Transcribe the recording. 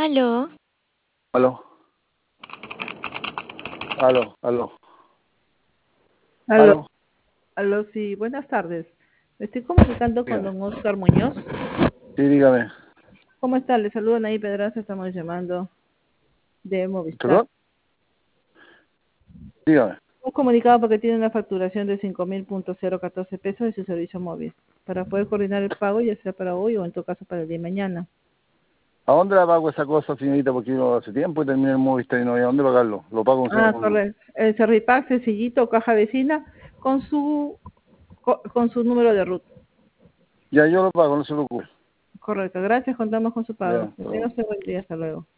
Aló, Aló, aló, Aló, aló. aló, sí, buenas tardes. Me estoy comunicando con Dígame. don Oscar Muñoz. Sí, dígame. ¿Cómo está? Le saludo Anaí Pedraza, estamos llamando de Movistar. ¿Perdón? Dígame. Hemos comunicado porque tiene una facturación de 5.014 pesos de su servicio móvil para poder coordinar el pago, ya sea para hoy o en todo caso para el día de mañana. ¿A dónde la pago esa cosa, señorita? Porque yo hace tiempo terminé el Movistar y no había dónde pagarlo. Lo pago Ah, con... correcto. El Servipack sencillito, caja vecina, con su número de ruta. Ya yo lo pago, no se preocupe. Correcto, gracias, contamos con su pago. Ya, Que hasta tenga luego. usted buen día, hasta luego.